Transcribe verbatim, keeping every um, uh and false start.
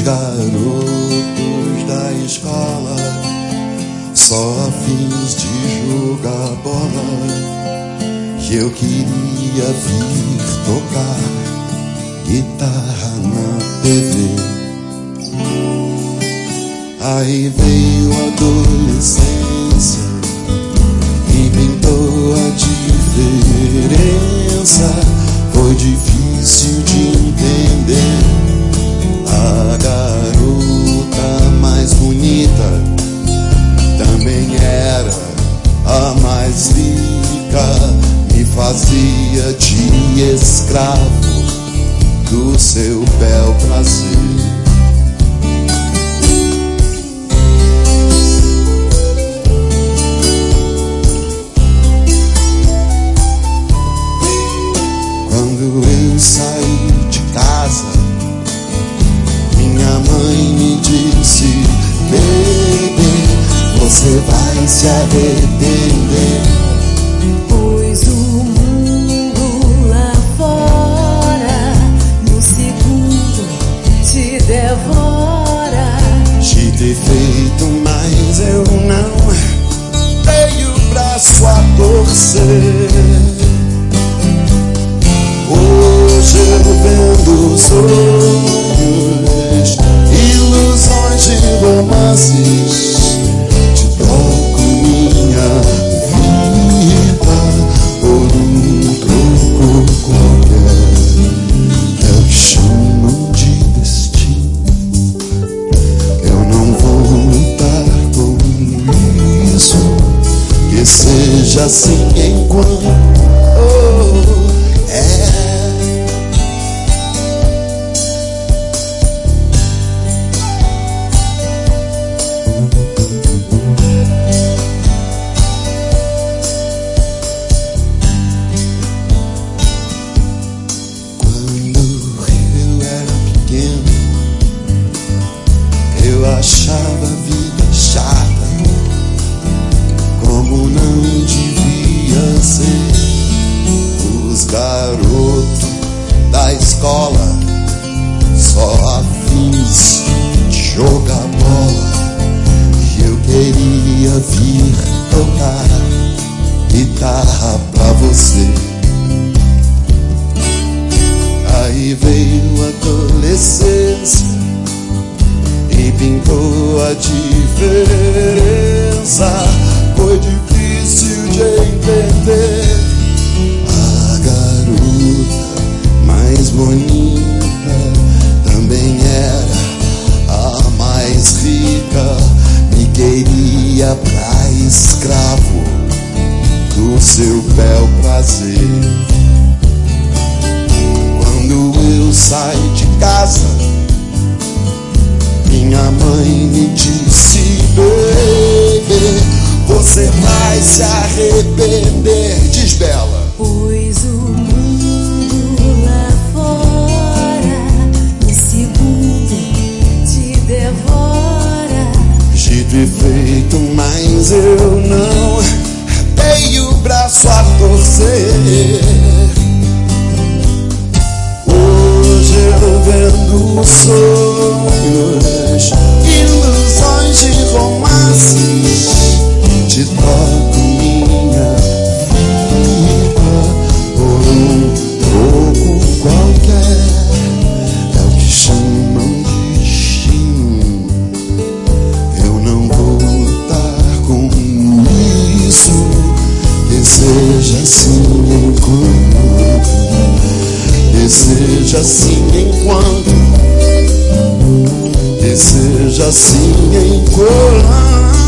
garotos da escola, só a fins de jogar bola, e eu queria vir tocar guitarra na T V. Aí veio a adolescência e pintou a diferença. Foi difícil de entender. A garota mais bonita também era a mais rica. Me fazia de escravo do seu bel prazer. Quando eu saí de casa, minha mãe me disse: bebê, você vai se arrepender, pois o mundo lá fora no segundo te devora. De ter feito, mas eu não dei o braço a torcer. Hoje eu vendo sonhos, ilusões e romances, te troco minha vida por um troco qualquer. É o que chamam de destino. Eu não vou lutar com isso, que seja assim enquanto achava a vida chata, como não devia ser. Os garotos da escola, só afins de jogar bola, e eu queria vir tocar guitarra pra você. Aí veio a adolescência e pintou a diferença. Foi difícil de entender. A garota mais bonita também era a mais rica. Me queria pra escravo do seu bel prazer. Quando eu saí de casa, minha mãe me disse: bebê, você vai se arrepender. Diz Bela, pois o mundo lá fora no segundo te devora. dito e feito, mas eu não dei o braço a torcer. Hoje eu vendo sonhos, ilusões e romances, te troco minha vida por um troco qualquer. É o que chamam de destino. Eu não vou lutar com isso, que seja assim enquanto, que seja assim enquanto, que seja assim enquanto